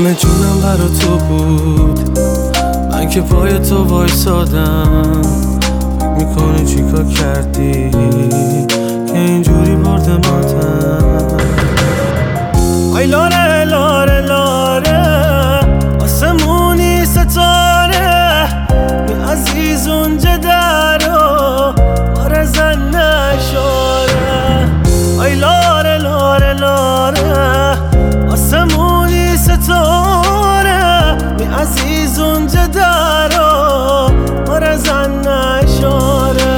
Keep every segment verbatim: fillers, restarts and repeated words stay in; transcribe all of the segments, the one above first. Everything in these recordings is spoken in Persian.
همه جونم برا تو بود، من که پای تو وایسادم. فکر میکنی چی کار کردی که اینجوری برده ماتم؟ آی لاره لاره لاره آسمونی ستاره می عزیز اونجا درو باره زن نشاره. آی لاره لاره لاره آسمونی ستاره می عزیز اونجا درو باره زن نشاره.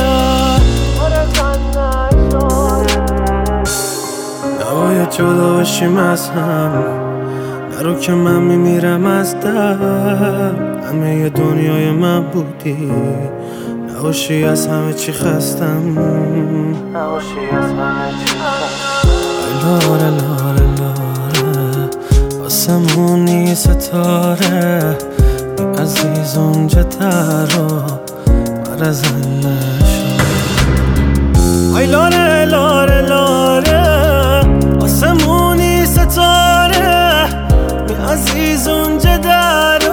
نباید جدا باشیم از هم، نرو که من میمیرم از درد. همه ی دنیای من بودی، نباشی از همه چی خستم، نباشی از همه چی خستم. لاره لاره لاره آسمونی ستاره می عزیز اونجا درو باره زن نشاره. آی لاره لاره لاره آسمونی ستاره می عزیز اونجا درو